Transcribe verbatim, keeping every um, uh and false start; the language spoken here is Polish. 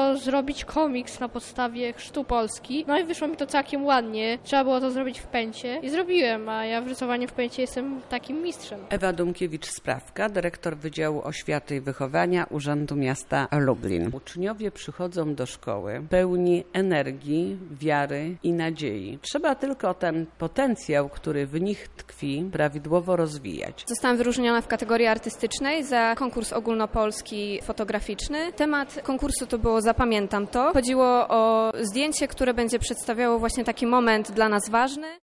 było zrobić komiks na podstawie chrztu Polski. No i wyszło mi to całkiem ładnie. Trzeba było to zrobić w pęcie i zrobiłem, a ja w rysowaniu w pęcie jestem takim mistrzem. Ewa Dumkiewicz-Sprawka, dyrektor Wydziału Oświaty i Wychowania Urzędu Miasta Lublin. Uczniowie przychodzą do szkoły pełni energii, wiary i nadziei. Trzeba tylko ten potencjał, który w nich tkwi, prawidłowo rozwijać. Zostałam wyróżniona w kategorii artystycznej za konkurs ogólnopolski fotograficzny. Temat konkursu to było Zapamiętam to. Chodziło o zdjęcie, które będzie przedstawiało właśnie taki moment dla nas ważny.